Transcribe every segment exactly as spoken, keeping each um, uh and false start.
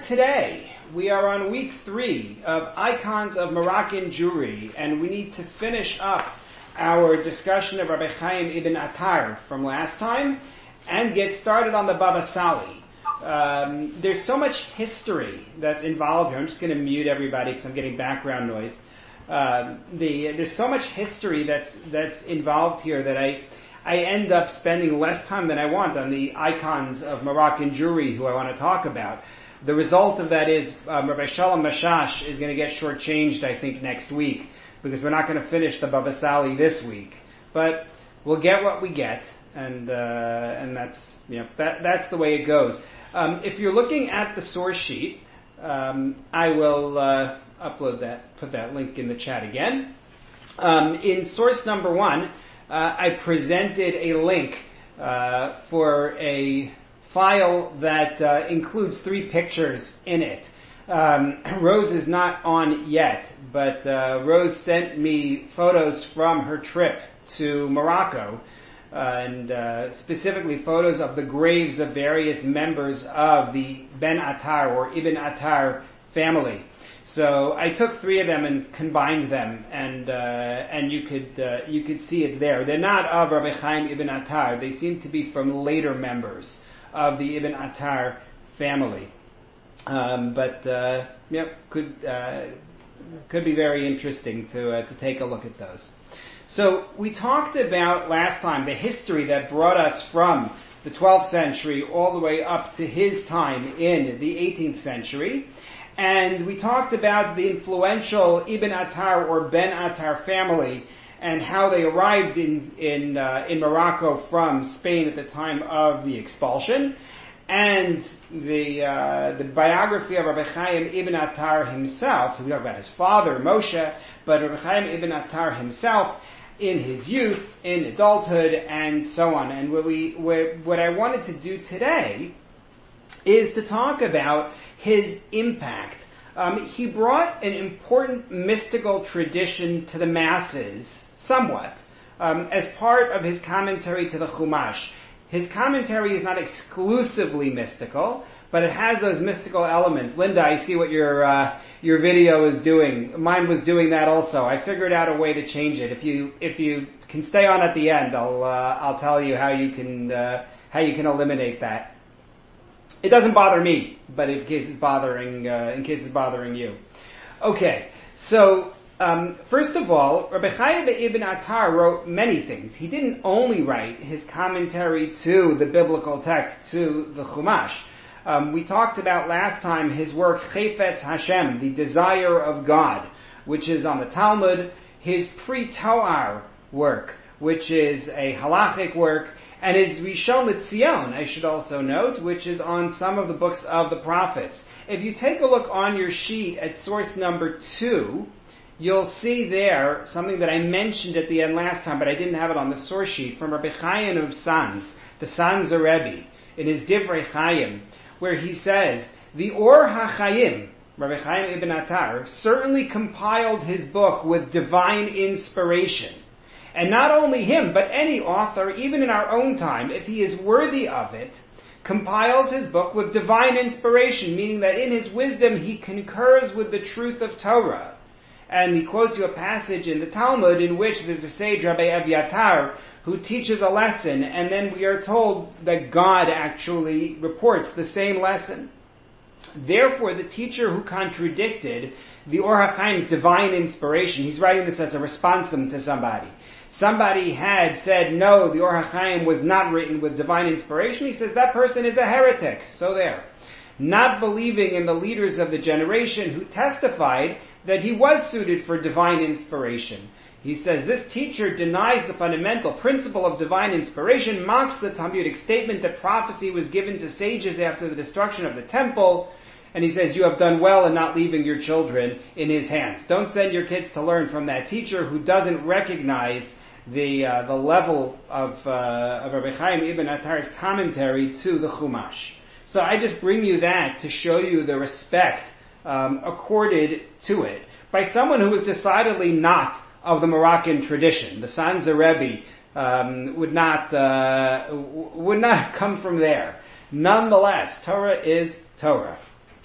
today. We are on week three of Icons of Moroccan Jewry, and we need to finish up our discussion of Rabbi Chaim Ibn Attar from last time and get started on the Baba Sali. Um, there's so much history that's involved here. I'm just going to mute everybody because I'm getting background noise. Uh, the, there's so much history that's that's involved here that I I end up spending less time than I want on the icons of Moroccan Jewry who I want to talk about. The result of that is um, Rabbi Shalom Mashash is going to get shortchanged, I think, next week because we're not going to finish the Baba Sali this week. But we'll get what we get, and uh, and that's you know that that's the way it goes. Um, if you're looking at the source sheet, um, I will uh, upload that, put that link in the chat again. Um, in source number one, uh, I presented a link uh, for a file that uh, includes three pictures in it. Um, Rose is not on yet, but uh, Rose sent me photos from her trip to Morocco, uh, and uh, specifically photos of the graves of various members of the Ben Attar or Ibn Attar family. So I took three of them and combined them, and uh, and you could uh, you could see it there. They're not of Rabbi Chaim Ibn Attar. They seem to be from later members of the Ibn Attar family. Um, but uh, yep, could uh, could be very interesting to uh, to take a look at those. So we talked about last time the history that brought us from the twelfth century all the way up to his time in the eighteenth century. And we talked about the influential Ibn Attar or Ben Attar family and how they arrived in in uh, in Morocco from Spain at the time of the expulsion, and the uh, the biography of Rabbi Chaim Ibn Attar himself. We talk about his father Moshe, but Rabbi Chaim Ibn Attar himself in his youth, in adulthood, and so on. And what we what, what I wanted to do today is to talk about his impact. Um, he brought an important mystical tradition to the masses, somewhat, um, as part of his commentary to the Chumash. His commentary is not exclusively mystical, but it has those mystical elements. Linda, I see what your uh, your video is doing. Mine was doing that also. I figured out a way to change it. If you if you can stay on at the end, I'll uh, I'll tell you how you can uh, how you can eliminate that. It doesn't bother me, but in case it's bothering, uh, in case it's bothering you. Okay, so um, first of all, Rabbi Chaim Ibn Attar wrote many things. He didn't only write his commentary to the biblical text, to the Chumash. Um, we talked about last time his work Chefetz Hashem, the desire of God, which is on the Talmud. His pre-Toar work, which is a halachic work. And his Rishon LeZion, I should also note, which is on some of the books of the prophets. If you take a look on your sheet at source number two, you'll see there something that I mentioned at the end last time, but I didn't have it on the source sheet, from Rabbi Chaim of Sanz, the Sanzer Rebbe, in his Divrei Chaim, where he says, the Or HaChaim, Rabbi Chaim Ibn Attar, certainly compiled his book with divine inspiration. And not only him, but any author, even in our own time, if he is worthy of it, compiles his book with divine inspiration, meaning that in his wisdom he concurs with the truth of Torah. And he quotes you a passage in the Talmud in which there's a sage, Rabbi Evyatar, who teaches a lesson, and then we are told that God actually reports the same lesson. Therefore, the teacher who contradicted the Or HaChaim's divine inspiration, he's writing this as a responsum to somebody. Somebody had said, no, the Or HaChaim was not written with divine inspiration. He says that person is a heretic. So there. Not believing in the leaders of the generation who testified that he was suited for divine inspiration. He says this teacher denies the fundamental principle of divine inspiration, mocks the Talmudic statement that prophecy was given to sages after the destruction of the temple, and he says you have done well in not leaving your children in his hands. Don't send your kids to learn from that teacher who doesn't recognize the uh, the level of uh, of Rabbi Chaim Ibn Attar's commentary to the Chumash. So I just bring you that to show you the respect um, accorded to it by someone who was decidedly not of the Moroccan tradition. The Sanzer Rebbe um, would not uh, would not come from there. Nonetheless, Torah is Torah.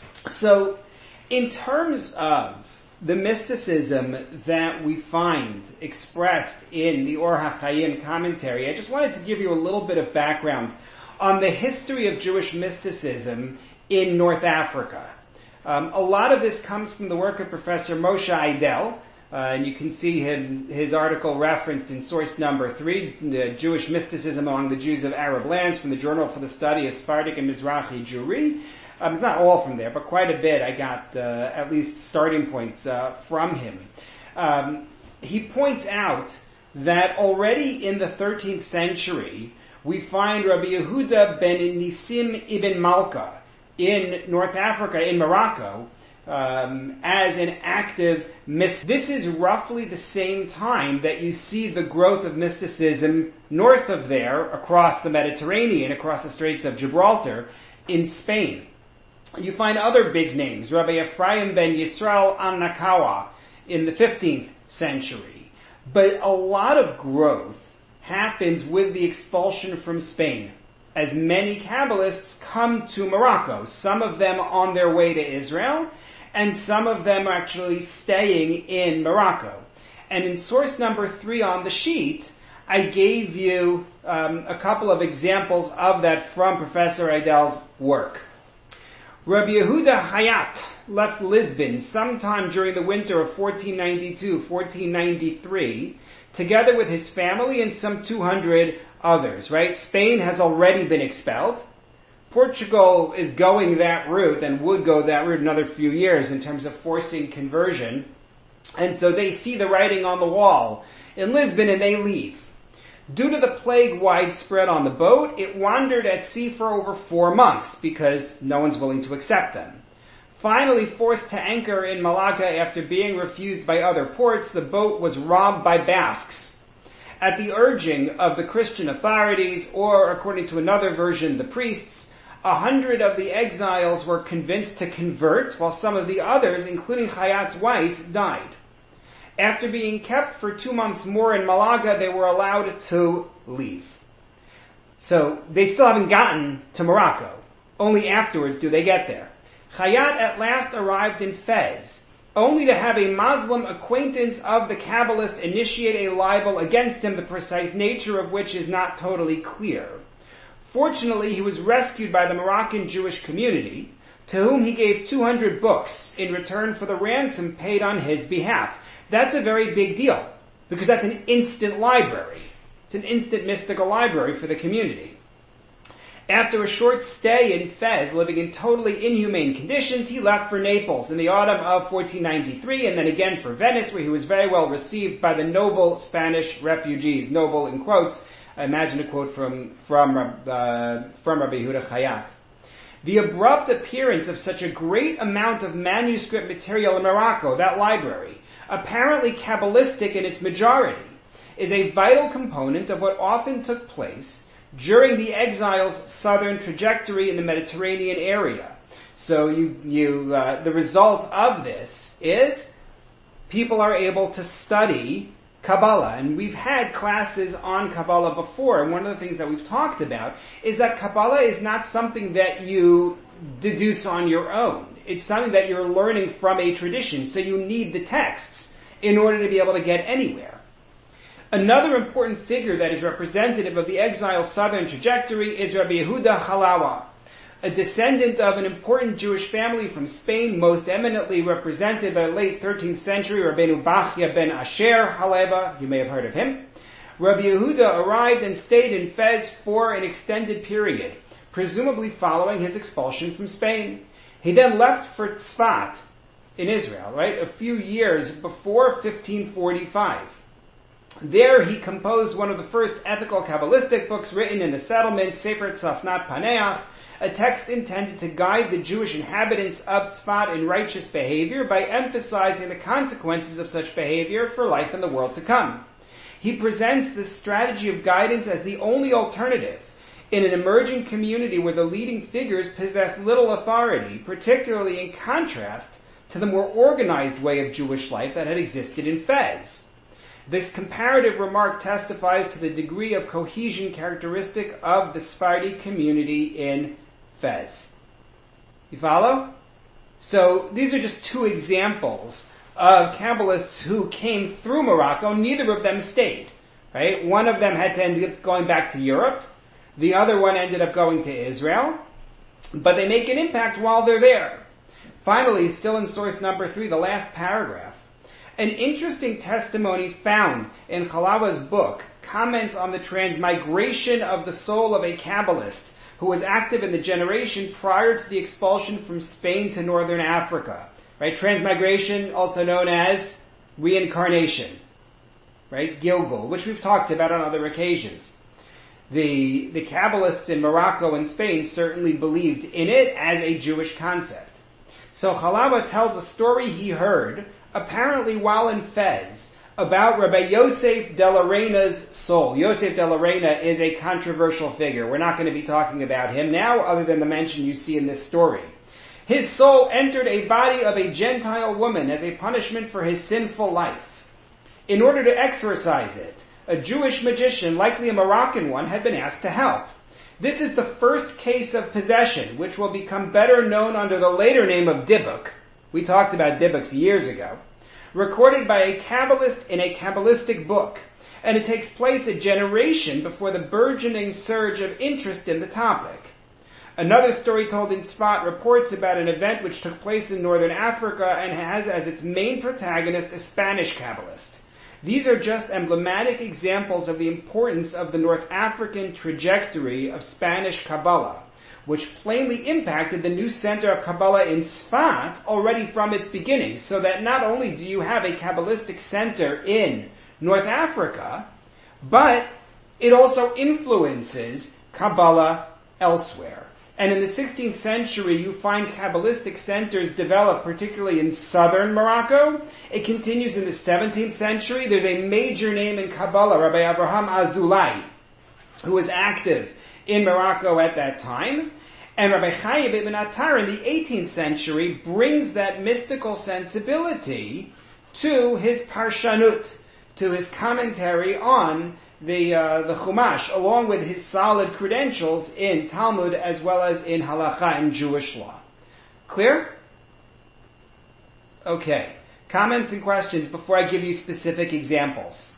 So, in terms of the mysticism that we find expressed in the Or HaChaim commentary, I just wanted to give you a little bit of background on the history of Jewish mysticism in North Africa. Um, a lot of this comes from the work of Professor Moshe Idel, uh, and you can see him, his article referenced in source number three, the Jewish Mysticism Among the Jews of Arab Lands, from the Journal for the Study of Sephardic and Mizrahi Jewry. Um, it's not all from there, but quite a bit I got uh, at least starting points uh, from him. Um, he points out that already in the thirteenth century, we find Rabbi Yehuda ben Nisim ibn Malka in North Africa, in Morocco, um, as an active mystic. This is roughly the same time that you see the growth of mysticism north of there, across the Mediterranean, across the Straits of Gibraltar, in Spain. You find other big names, Rabbi Ephraim ben Yisrael an-Nakawa in the fifteenth century. But a lot of growth happens with the expulsion from Spain, as many Kabbalists come to Morocco, some of them on their way to Israel, and some of them are actually staying in Morocco. And in source number three on the sheet, I gave you um, a couple of examples of that from Professor Idel's work. Rabbi Yehuda Hayat left Lisbon sometime during the winter of fourteen ninety-two fourteen ninety-three, together with his family and some two hundred others, right? Spain has already been expelled. Portugal is going that route and would go that route another few years in terms of forcing conversion. And so they see the writing on the wall in Lisbon and they leave. Due to the plague widespread on the boat, it wandered at sea for over four months because no one's willing to accept them. Finally forced to anchor in Malaga after being refused by other ports, the boat was robbed by Basques. At the urging of the Christian authorities, or according to another version, the priests, a hundred of the exiles were convinced to convert, while some of the others, including Hayat's wife, died. After being kept for two months more in Malaga, they were allowed to leave. So they still haven't gotten to Morocco. Only afterwards do they get there. Hayat at last arrived in Fez, only to have a Muslim acquaintance of the Kabbalist initiate a libel against him, the precise nature of which is not totally clear. Fortunately, he was rescued by the Moroccan Jewish community, to whom he gave two hundred books in return for the ransom paid on his behalf. That's a very big deal, because that's an instant library. It's an instant mystical library for the community. After a short stay in Fez, living in totally inhumane conditions, he left for Naples in the autumn of fourteen ninety-three, and then again for Venice, where he was very well received by the noble Spanish refugees. Noble in quotes. I imagine a quote from from uh, from Rabbi Yehuda Hayat. The abrupt appearance of such a great amount of manuscript material in Morocco, that library, apparently Kabbalistic in its majority, is a vital component of what often took place during the exile's southern trajectory in the Mediterranean area. So you, you, uh, the result of this is people are able to study Kabbalah. And we've had classes on Kabbalah before, and one of the things that we've talked about is that Kabbalah is not something that you deduce on your own. It's something that you're learning from a tradition, so you need the texts in order to be able to get anywhere. Another important figure that is representative of the exile's southern trajectory is Rabbi Yehuda Halawa, a descendant of an important Jewish family from Spain, most eminently represented by the late thirteenth century Rabbeinu Bachya ben Asher Haleva. You may have heard of him. Rabbi Yehuda arrived and stayed in Fez for an extended period, presumably following his expulsion from Spain. He then left for Tzfat in Israel, right, a few years before fifteen forty-five. There he composed one of the first ethical Kabbalistic books written in the settlement, Sefer Tzafnat Paneach, a text intended to guide the Jewish inhabitants of Tzfat in righteous behavior by emphasizing the consequences of such behavior for life in the world to come. He presents this strategy of guidance as the only alternative in an emerging community where the leading figures possess little authority, particularly in contrast to the more organized way of Jewish life that had existed in Fez. This comparative remark testifies to the degree of cohesion characteristic of the Sephardi community in Fez. You follow? So these are just two examples of Kabbalists who came through Morocco. Neither of them stayed, right? One of them had to end up going back to Europe. The other one ended up going to Israel. But they make an impact while they're there. Finally, still in source number three, the last paragraph, an interesting testimony found in Halawa's book comments on the transmigration of the soul of a Kabbalist who was active in the generation prior to the expulsion from Spain to northern Africa. Right? Transmigration, also known as reincarnation. Right? Gilgul, which we've talked about on other occasions. The, the Kabbalists in Morocco and Spain certainly believed in it as a Jewish concept. So Halawa tells a story he heard, apparently while in Fez, about Rabbi Yosef de la Reina's soul. Yosef de la Reina is a controversial figure. We're not going to be talking about him now, other than the mention you see in this story. His soul entered a body of a Gentile woman as a punishment for his sinful life. In order to exorcise it, a Jewish magician, likely a Moroccan one, had been asked to help. This is the first case of possession, which will become better known under the later name of Dybbuk. We talked about Dybbuks years ago. Recorded by a Kabbalist in a Kabbalistic book. And it takes place a generation before the burgeoning surge of interest in the topic. Another story told in Sfat reports about an event which took place in northern Africa and has as its main protagonist a Spanish Kabbalist. These are just emblematic examples of the importance of the North African trajectory of Spanish Kabbalah, which plainly impacted the new center of Kabbalah in Sfat already from its beginning, so that not only do you have a Kabbalistic center in North Africa, but it also influences Kabbalah elsewhere. And in the sixteenth century, you find Kabbalistic centers develop, particularly in southern Morocco. It continues in the seventeenth century. There's a major name in Kabbalah, Rabbi Abraham Azulai, who was active in Morocco at that time. And Rabbi Chaim ibn Attar in the eighteenth century brings that mystical sensibility to his Parshanut, to his commentary on the uh, the Chumash, along with his solid credentials in Talmud as well as in Halakha and Jewish law. Clear? Okay. Comments and questions before I give you specific examples?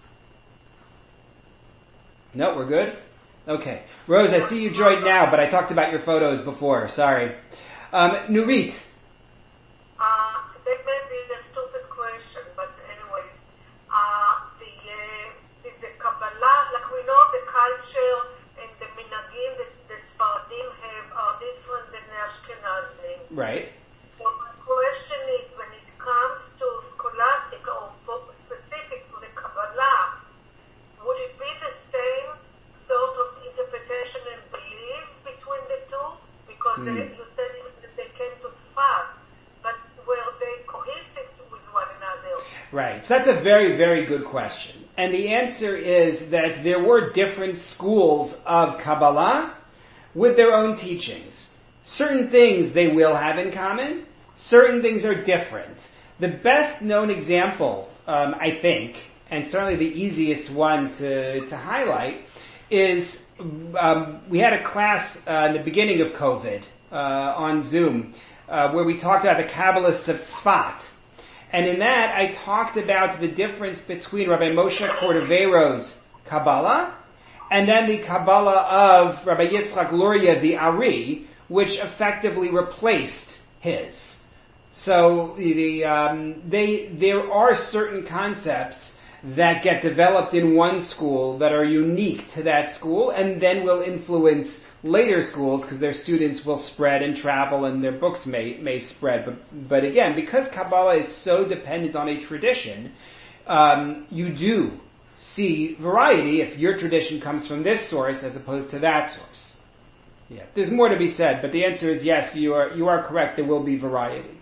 No, we're good? Okay. Rose, I see you joined now, but I talked about your photos before. Sorry. Um, Nurit. Uh, that may be a stupid question, but anyway. Uh, the, uh, the, the Kabbalah, like we know the culture and the minagim that the Sfaradim have are different than the Ashkenazim. Right. So my question is, when it comes to scholastic or specific to the Kabbalah, would it be the same sort of interpretation and belief between the two? Because mm. they, you said that they came to Tzfat, but were they cohesive with one another? Right. So that's a very, very good question. And the answer is that there were different schools of Kabbalah with their own teachings. Certain things they will have in common. Certain things are different. The best known example, um, I think, and certainly the easiest one to, to highlight, is um, we had a class uh, in the beginning of COVID uh, on Zoom uh, where we talked about the Kabbalists of Tzfat. And in that, I talked about the difference between Rabbi Moshe Cordevero's Kabbalah and then the Kabbalah of Rabbi Yitzchak Luria, the Ari, which effectively replaced his. So the um, they there are certain concepts that get developed in one school that are unique to that school and then will influence later schools because their students will spread and travel and their books may may spread. But but again, because Kabbalah is so dependent on a tradition, um, you do see variety if your tradition comes from this source as opposed to that source. Yeah, there's more to be said, but the answer is yes, you are you are correct. There will be variety.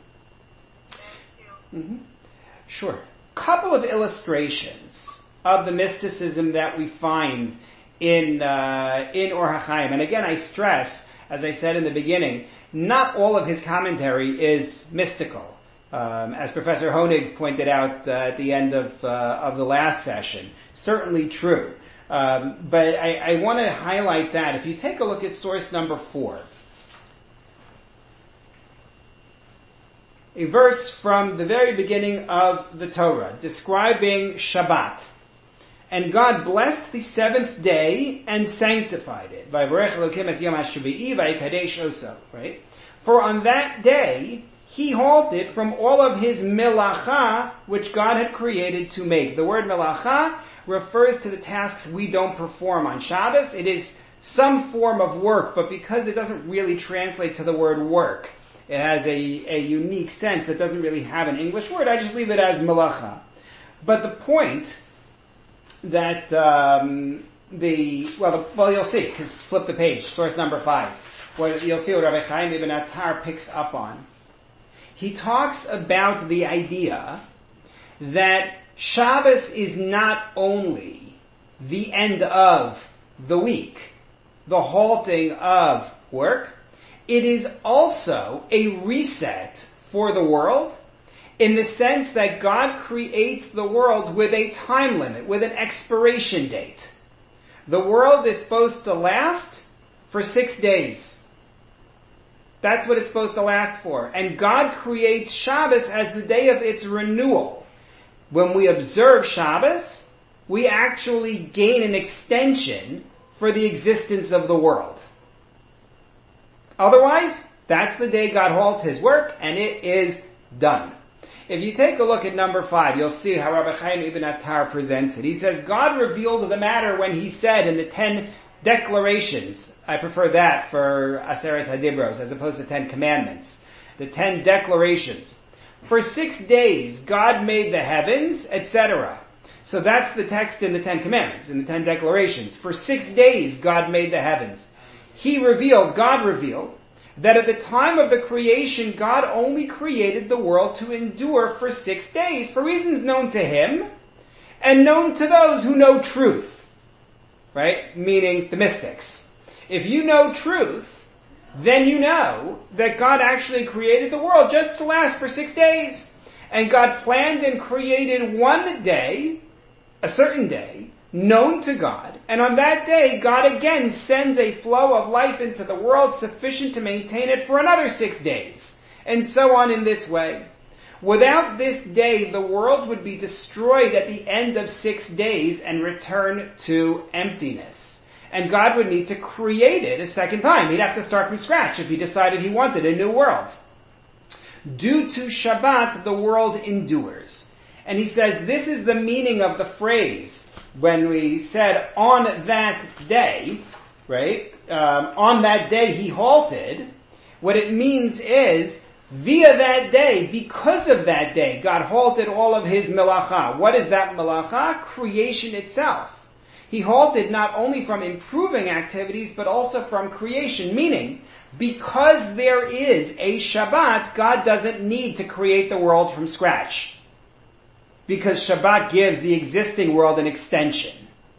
Mm-hmm. Sure. Couple of illustrations of the mysticism that we find in uh, in Or HaChaim. And again, I stress, as I said in the beginning, not all of his commentary is mystical, um, as Professor Honig pointed out uh, at the end of uh, of the last session. Certainly true, um, but I, I want to highlight that if you take a look at source number four. a verse from the very beginning of the Torah, describing Shabbat. And God blessed the seventh day and sanctified it. Right? For on that day, he halted from all of his melacha, which God had created to make. The word melacha refers to the tasks we don't perform on Shabbos. It is some form of work, but because it doesn't really translate to the word work, it has a, a unique sense that doesn't really have an English word, I just leave it as melacha. But the point that um, the, well, the, well, you'll see, because flip the page, source number five. What, you'll see what Rabbi Chaim Ibn Attar picks up on. He talks about the idea that Shabbos is not only the end of the week, the halting of work, it is also a reset for the world in the sense that God creates the world with a time limit, with an expiration date. The world is supposed to last for six days. That's what it's supposed to last for. And God creates Shabbos as the day of its renewal. When we observe Shabbos, we actually gain an extension for the existence of the world. Otherwise, that's the day God halts his work, and it is done. If you take a look at number five, you'll see how Rabbi Chaim Ibn Attar presents it. He says, God revealed the matter when he said in the ten declarations, I prefer that for Aseres HaDibros as opposed to Ten Commandments, the ten declarations. For six days, God made the heavens, et cetera. So that's the text in the Ten Commandments, in the Ten Declarations. For six days, God made the heavens. He revealed, God revealed, that at the time of the creation, God only created the world to endure for six days, for reasons known to him, and known to those who know truth. Right? Meaning the mystics. If you know truth, then you know that God actually created the world just to last for six days. And God planned and created one day, a certain day, known to God. And on that day, God again sends a flow of life into the world sufficient to maintain it for another six days. And so on in this way. Without this day, the world would be destroyed at the end of six days and return to emptiness. And God would need to create it a second time. He'd have to start from scratch if he decided he wanted a new world. Due to Shabbat, the world endures. And he says this is the meaning of the phrase when we said on that day, right? Um, on that day he halted. What it means is via that day, because of that day, God halted all of his melacha. What is that melacha? Creation itself. He halted not only from improving activities, but also from creation. Meaning, because there is a Shabbat, God doesn't need to create the world from scratch. Because Shabbat gives the existing world an extension.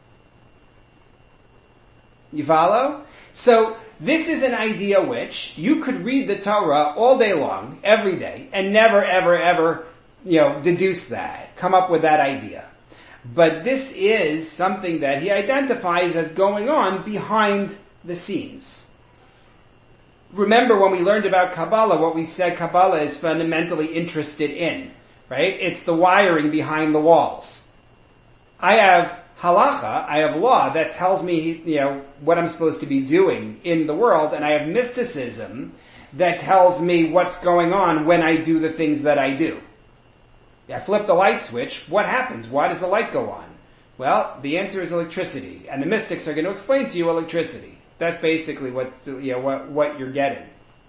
You follow? So, this is an idea which you could read the Torah all day long, every day, and never, ever, ever, you know, deduce that, come up with that idea. But this is something that he identifies as going on behind the scenes. Remember when we learned about Kabbalah, what we said Kabbalah is fundamentally interested in, right? It's the wiring behind the walls. I have halacha, I have law that tells me, you know, what I'm supposed to be doing in the world, and I have mysticism that tells me what's going on when I do the things that I do. I flip the light switch, what happens? Why does the light go on? Well, the answer is electricity, and the mystics are going to explain to you electricity. That's basically what, you know, what, what you're getting.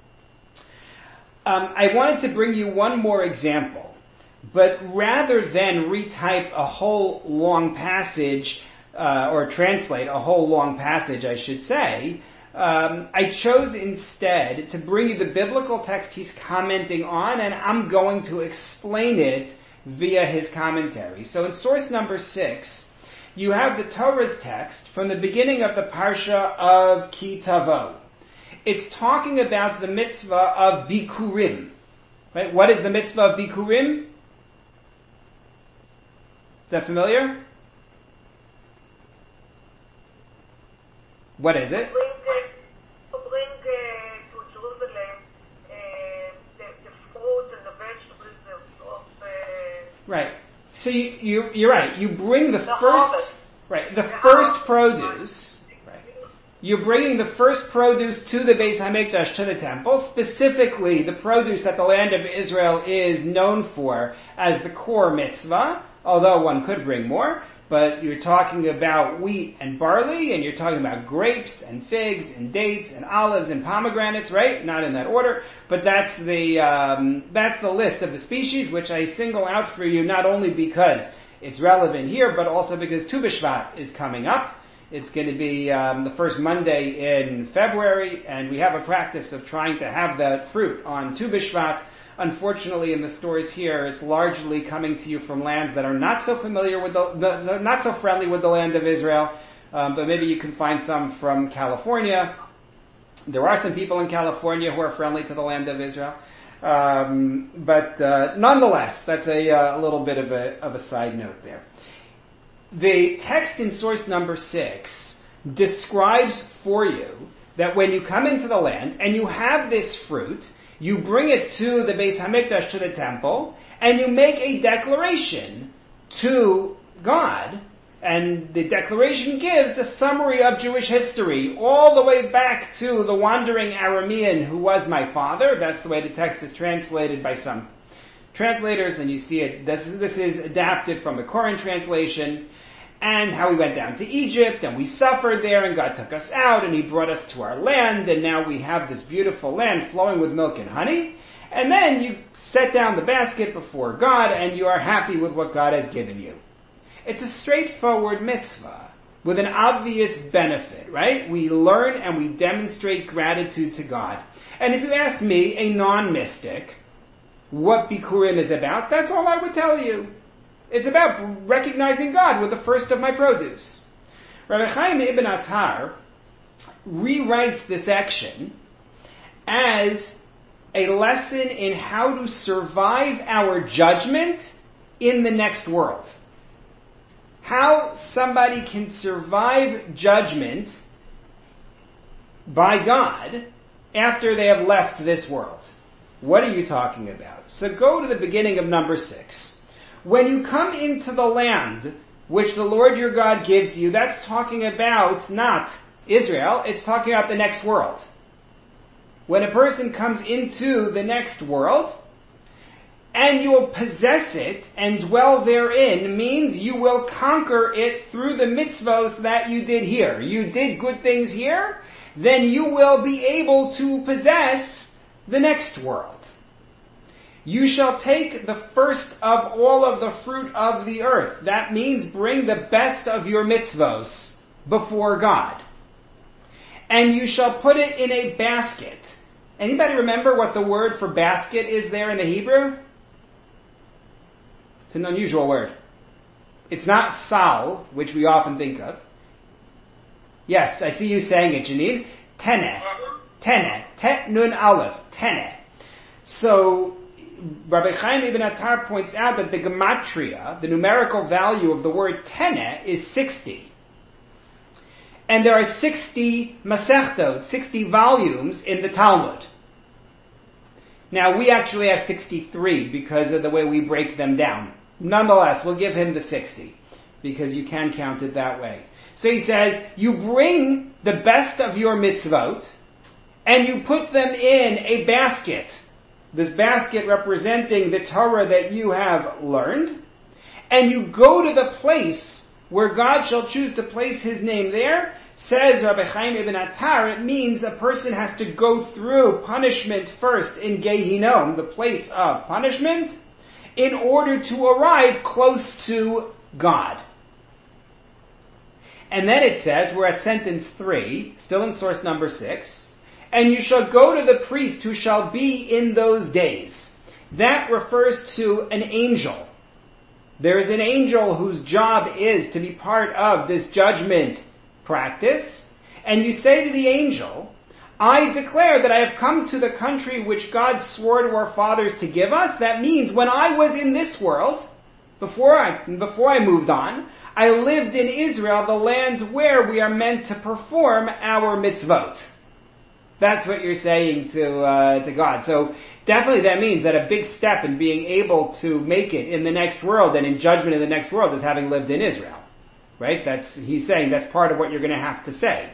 Um, I wanted to bring you one more example, but rather than retype a whole long passage, uh, or translate a whole long passage, I should say, um, I chose instead to bring you the biblical text he's commenting on, and I'm going to explain it via his commentary. So in source number six, you have the Torah's text from the beginning of the Parsha of Ki Tavo. It's talking about the mitzvah of Bikurim. Right? What is the mitzvah of Bikurim? Is that familiar? What is it? To bring, uh, to bring uh, to Jerusalem uh, the, the fruit and the vegetables Right. So you, you, you're right. You bring the, The first, harvest. right, the The first harvest. produce. Right. You're bringing the first produce to the Beis Hamikdash, to the temple, specifically the produce that the land of Israel is known for as the core mitzvah, although one could bring more. But you're talking about wheat and barley, and you're talking about grapes and figs and dates and olives and pomegranates, right? Not in that order, but that's the um, that's the list of the species, which I single out for you not only because it's relevant here, but also because Tu B'Shvat is coming up. It's going to be um, the first Monday in February, and we have a practice of trying to have that fruit on Tu B'Shvat. Unfortunately, in the stores here, it's largely coming to you from lands that are not so familiar with the, the, the not so friendly with the land of Israel. Um, but maybe you can find some from California. There are some people in California who are friendly to the land of Israel. Um, but uh, nonetheless, that's a, uh, a little bit of a of a side note there. The text in source number six describes for you that when you come into the land and you have this fruit, you bring it to the Beis Hamikdash, to the temple, and you make a declaration to God. And the declaration gives a summary of Jewish history all the way back to the wandering Aramean who was my father. That's the way the text is translated by some translators, and you see it. This, this is adapted from the Koran translation. And how we went down to Egypt, and we suffered there, and God took us out, and He brought us to our land, and now we have this beautiful land flowing with milk and honey. And then you set down the basket before God, and you are happy with what God has given you. It's a straightforward mitzvah with an obvious benefit, right? We learn and we demonstrate gratitude to God. And if you ask me, a non-mystic, what Bikurim is about, that's all I would tell you. It's about recognizing God with the first of my produce. Rabbi Chaim Ibn Attar rewrites this section as a lesson in how to survive our judgment in the next world. How somebody can survive judgment by God after they have left this world. What are you talking about? So go to the beginning of number six. When you come into the land which the Lord your God gives you, that's talking about not Israel, it's talking about the next world. When a person comes into the next world, and you will possess it and dwell therein, means you will conquer it through the mitzvos that you did here. You did good things here, then you will be able to possess the next world. You shall take the first of all of the fruit of the earth. That means bring the best of your mitzvos before God. And you shall put it in a basket. Anybody remember what the word for basket is there in the Hebrew? It's an unusual word. It's not sal, which we often think of. Yes, I see you saying it, Janine. Teneh. Teneh. Tet nun aleph. Teneh. So, Rabbi Chaim Ibn Attar points out that the gematria, the numerical value of the word teneh, is sixty. And there are sixty masechtot, sixty volumes in the Talmud. Now, we actually have sixty-three because of the way we break them down. Nonetheless, we'll give him the sixty, because you can count it that way. So he says, you bring the best of your mitzvot, and you put them in a basket. This basket representing the Torah that you have learned, and you go to the place where God shall choose to place His name there. Says Rabbi Chaim Ibn Attar, it means a person has to go through punishment first in Gehinom, the place of punishment, in order to arrive close to God. And then it says, we're at sentence three, still in source number six, and you shall go to the priest who shall be in those days. That refers to an angel. There is an angel whose job is to be part of this judgment practice. And you say to the angel, I declare that I have come to the country which God swore to our fathers to give us. That means when I was in this world, before I, before I moved on, I lived in Israel, the land where we are meant to perform our mitzvot. That's what you're saying to uh, to God. So definitely that means that a big step in being able to make it in the next world and in judgment in the next world is having lived in Israel. Right? That's, he's saying that's part of what you're going to have to say.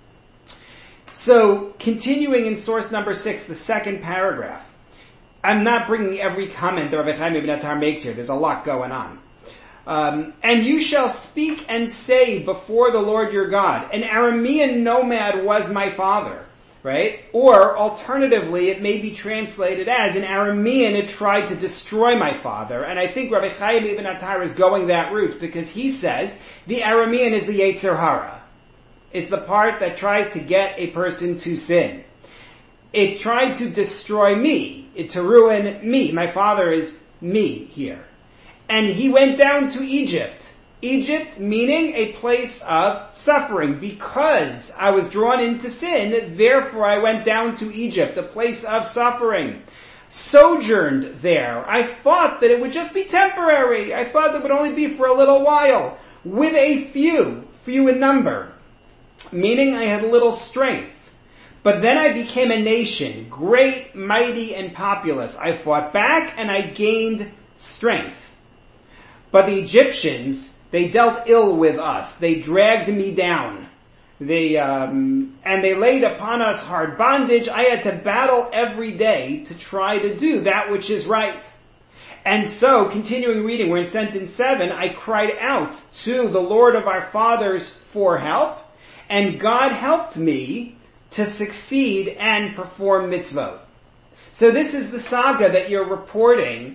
So, continuing in source number six, the second paragraph. I'm not bringing every comment that Rabbi Chaim Ibn Attar makes here. There's a lot going on. Um, and you shall speak and say before the Lord your God, an Aramean nomad was my father. Right? Or, alternatively, it may be translated as, an Aramean had tried to destroy my father. And I think Rabbi Chaim Ibn Attar is going that route because he says, the Aramean is the Yetzer Hara. It's the part that tries to get a person to sin. It tried to destroy me, it, to ruin me. My father is me here. And he went down to Egypt. Egypt meaning a place of suffering. Because I was drawn into sin, therefore I went down to Egypt, a place of suffering. Sojourned there. I thought that it would just be temporary. I thought it would only be for a little while. With a few, few in number. Meaning I had little strength. But then I became a nation, great, mighty, and populous. I fought back and I gained strength. But the Egyptians, they dealt ill with us. They dragged me down. They, um, and they laid upon us hard bondage. I had to battle every day to try to do that which is right. And so, continuing reading, we're in sentence seven, I cried out to the Lord of our fathers for help, and God helped me to succeed and perform mitzvot. So this is the saga that you're reporting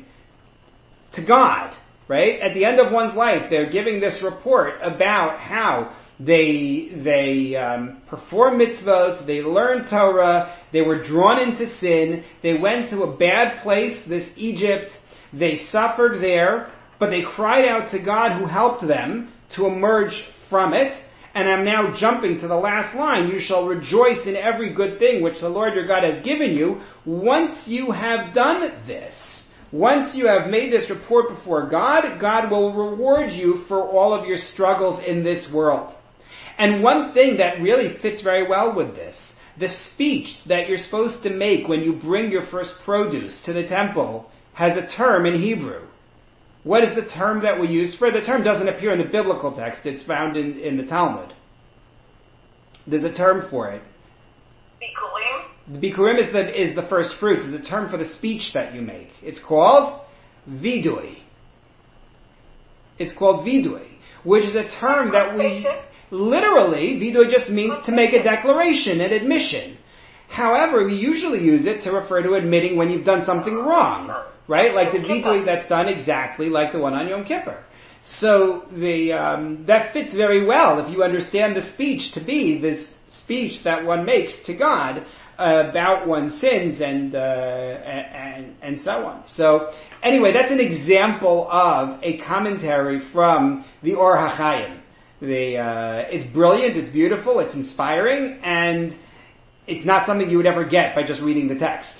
to God, right? At the end of one's life, they're giving this report about how they they um, perform mitzvot, they learn Torah, they were drawn into sin, they went to a bad place, this Egypt, they suffered there, but they cried out to God who helped them to emerge from it. And I'm now jumping to the last line. You shall rejoice in every good thing which the Lord your God has given you. Once you have done this, once you have made this report before God, God will reward you for all of your struggles in this world. And one thing that really fits very well with this, the speech that you're supposed to make when you bring your first produce to the temple has a term in Hebrew. What is the term that we use for it? The term doesn't appear in the biblical text. It's found in, in the Talmud. There's a term for it. Bikurim? The Bikurim is the, is the first fruits. It's a term for the speech that you make. It's called vidui. It's called vidui, which is a term that we... Literally, vidui just means to make a declaration, an admission. However, we usually use it to refer to admitting when you've done something wrong. Right? Like the vidui that's done exactly like the one on Yom Kippur. So the um, that fits very well if you understand the speech to be this speech that one makes to God uh, about one's sins and, uh, and and so on. So anyway, that's an example of a commentary from the Or HaChaim. The uh, it's brilliant, it's beautiful, it's inspiring, and it's not something you would ever get by just reading the text.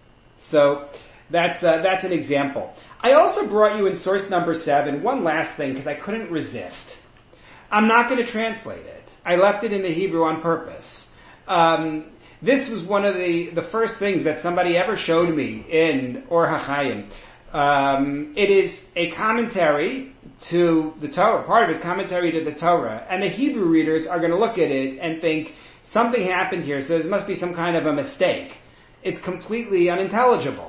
So that's uh, that's an example. I also brought you in source number seven one last thing because I couldn't resist. I'm not going to translate it. I left it in the Hebrew on purpose. Um, this was one of the, the first things that somebody ever showed me in Or HaChaim. Um, it is a commentary to the Torah, part of his commentary to the Torah, and the Hebrew readers are going to look at it and think something happened here, so there must be some kind of a mistake. It's completely unintelligible.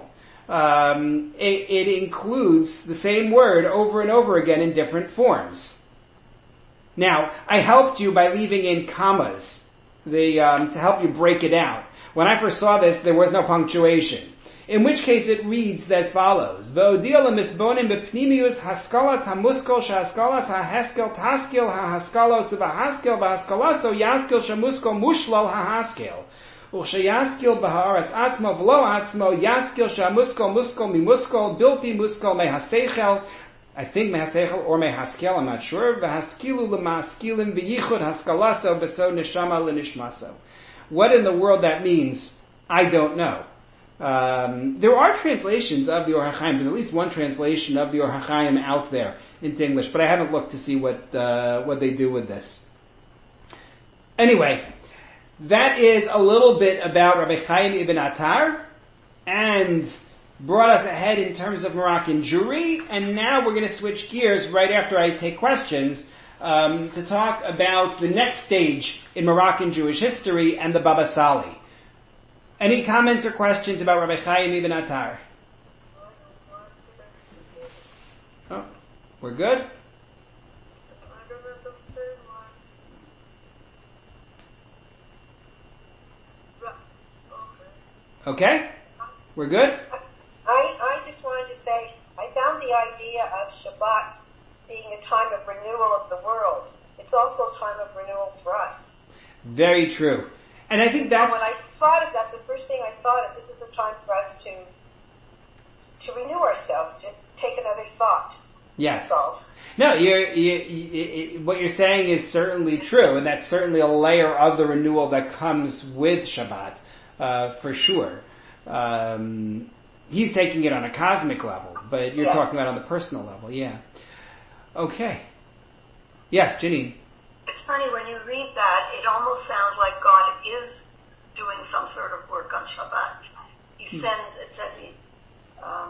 Um, it, it includes the same word over and over again in different forms. Now, I helped you by leaving in commas the, um, to help you break it out. When I first saw this, there was no punctuation. In which case it reads as follows: V'odia lemisbonim b'pnimius haskalas hamuskol shahaskalas hahaskel taskel hahaskalos v'haskel v'haskalaso yaskel shamuskol mushlol hahaskel. U'shayaskil b'ha'aras atzmo v'lo atzmo yaskil shamuskol muskol mimuskol bilti muskol mehaseichel. I think mehaseichel or mehaskel, I'm not sure. V'haskilu l'maskilim v'yichud haskalaso b'so neshama l'nishmaso. What in the world that means, I don't know. Um, there are translations of the Or HaChaim. There's at least one translation of the Or HaChaim out there into English, but I haven't looked to see what uh, what they do with this. Anyway, that is a little bit about Rabbi Chaim Ibn Attar, and brought us ahead in terms of Moroccan Jewry, and now we're going to switch gears right after I take questions um, to talk about the next stage in Moroccan Jewish history and the Baba Sali. Any comments or questions about Rabbi Chaim Ibn Attar? Oh, we're good? Okay? We're good? I, I just wanted to say, I found the idea of Shabbat being a time of renewal of the world. It's also a time of renewal for us. Very true. And I think that's... When I thought of that, the first thing I thought of, this is a time for us to to renew ourselves, to take another thought. Yes. So. No, you're, you, you, what you're saying is certainly true, and that's certainly a layer of the renewal that comes with Shabbat, uh, for sure. Um, he's taking it on a cosmic level, but you're yes. talking about on the personal level, yeah. Okay. Yes, Janine. It's funny, when you read that, it almost sounds like God is doing some sort of work on Shabbat. He sends, it says he um,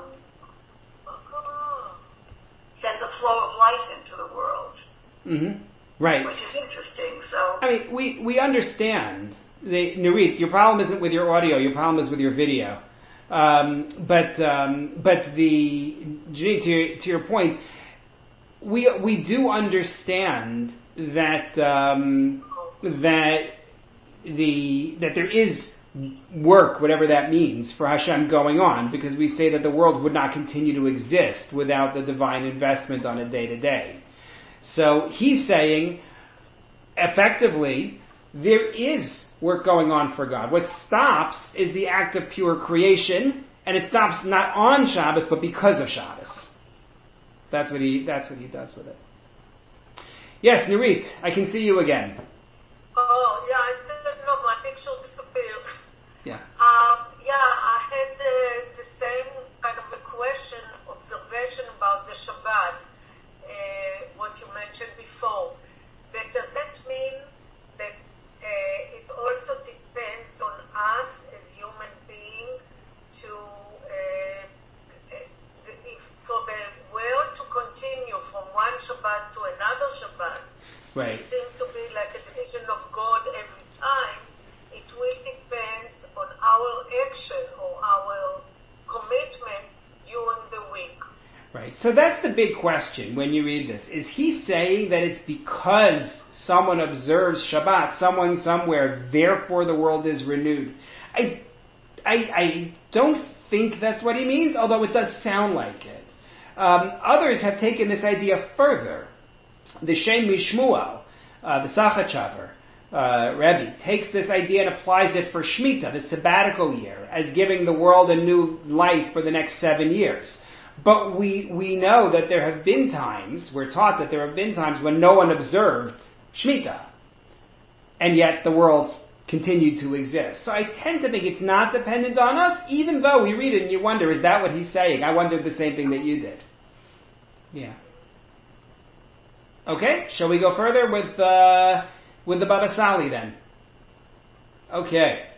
sends a flow of life into the world. Mm-hmm. Right. Which is interesting, so... I mean, we, we understand. The, Nurit, your problem isn't with your audio, your problem is with your video. Um, but, um, but the, Janine, to your, to your point, we, we do understand that, um, that the, that there is work, whatever that means, for Hashem going on, because we say that the world would not continue to exist without the divine investment on a day to day. So he's saying, effectively, there is work going on for God. What stops is the act of pure creation, and it stops not on Shabbos, but because of Shabbos. That's what he, that's what he does with it. Yes, Nurit, I can see you again. Oh, yeah, I didn't know, my picture disappeared. Yeah. Um, yeah, I had uh, the same kind of a question, observation about the Shabbat, uh, what you mentioned before. But does that mean that uh, it also depends on us as human beings to, uh, if, for the world to continue from one Shabbat to another Shabbat? Right. It seems to be like a decision of God every time. It will depend on our action or our commitment during the week. Right. So that's the big question when you read this. Is he saying that it's because someone observes Shabbat, someone somewhere, therefore the world is renewed? I, I, I don't think that's what he means, although it does sound like it. Um, others have taken this idea further. The Shem Mishmuel, uh, the Sachachavar, uh, Rebbe, takes this idea and applies it for Shemitah, the sabbatical year, as giving the world a new life for the next seven years. But we, we know that there have been times, we're taught that there have been times when no one observed Shemitah, and yet the world continued to exist. So I tend to think it's not dependent on us, even though we read it and you wonder, is that what he's saying? I wondered the same thing that you did. Yeah. Okay, shall we go further with, uh, with the Baba Sali then? Okay.